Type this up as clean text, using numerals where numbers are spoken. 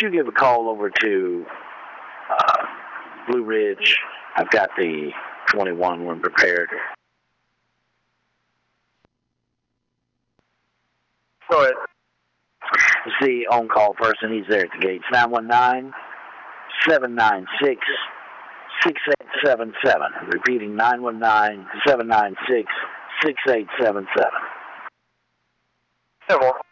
you give a call over to Blue Ridge? I've got the 21 when prepared. Go ahead. It's the on-call person. He's there at the gates. 919-796-6877. Repeating, 919-796-6877. Yeah, well.